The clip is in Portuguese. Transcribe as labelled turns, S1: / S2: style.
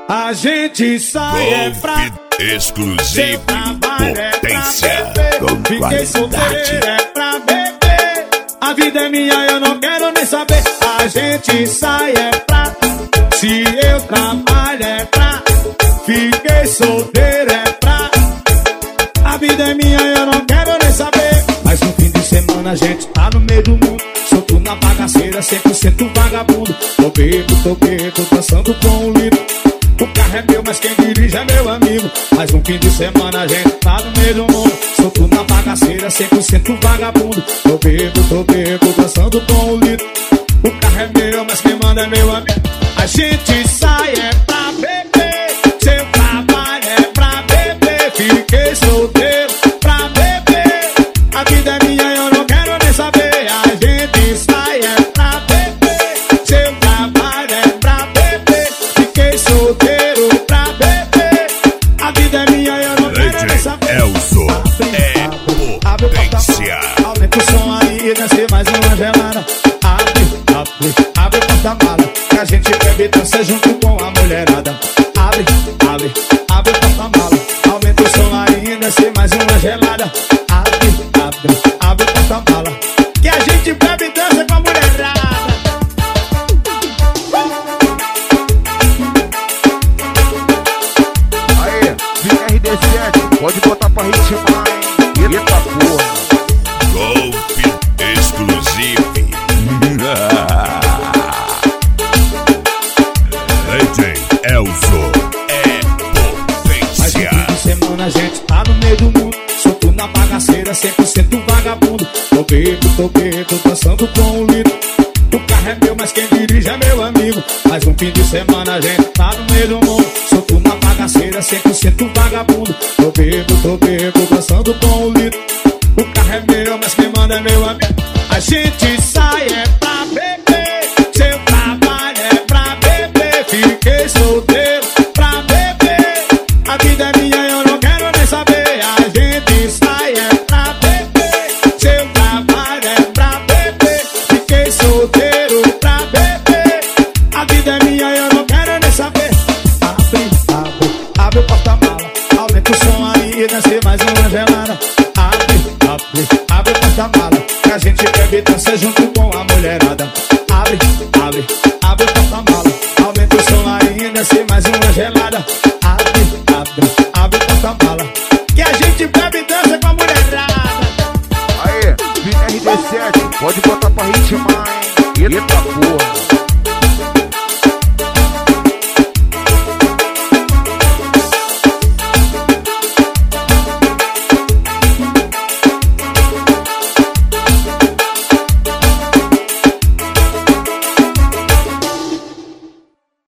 S1: A gente sai pra
S2: exclusivo, potência
S1: com qualidade. É pra beber. A vida é minha, eu não quero nem saber. A gente sai pra. Se eu trabalho é pra. Fiquei solteiro é pra. A vida é minha, eu não quero nem saber. Mas no fim de semana a gente tá no meio do mundo. Solto na bagaceira, 100% vagabundo. Tô bebo, dançando com um litro. O carro é meu, mas quem dirige é meu amigo. Mas no fim de semana a gente tá no meio do mundo. Solto na bagaceira, 100% vagabundo. Tô bebo, dançando com um litro. O carro é meu, mas quem manda é meu amigo. A gente sai é pra beber. Seu trabalho é pra beber. Fiquei solteiro pra beber. A vida é minha, eu não quero nem saber. A gente sai é pra beber. Seu trabalho é pra beber. Fiquei solteiro pra beber. A vida é minha, eu não quero nem saber.
S2: Elzo é potência.
S1: Aumenta o som aí, desce mais uma gelada. Abre o porta-mala, que a gente bebe e dança junto com a mulherada. Abre o porta-mala, aumenta o som aí, desce mais uma gelada. Abre o porta-mala, que a gente bebe e dança com a mulherada.
S3: Aê, RD7, pode botar pra ritmar, hein? Eita porra.
S2: Golpe exclusivo. Elzo é potência.
S1: Mas no fim de semana a gente tá no meio do mundo. Solto na bagaceira, 100% vagabundo. Tô bebo, dançando com um litro. O carro é meu, mas quem dirige é meu amigo. Mas no fim de semana a gente tá no meio do mundo. Solto na bagaceira, 100% vagabundo. Tô bebo, dançando com um litro. O carro é meu, mas quem manda é meu amigo. A gente sai é pra beber. Seu trabalho é pra beber. Fiquei solteiro pra beber. A vida é minha, eu não quero nem saber. A gente sai é pra beber. Seu trabalho é pra beber. Fiquei solteiro pra beber. A vida é minha, eu não quero nem saber. Abre o porta-mala, aumenta o som aí, desce mais uma gelada. Abre o porta-mala, que a gente bebe e dança junto com a mulherada. Abre o porta-mala, aumenta o som aí, desce mais uma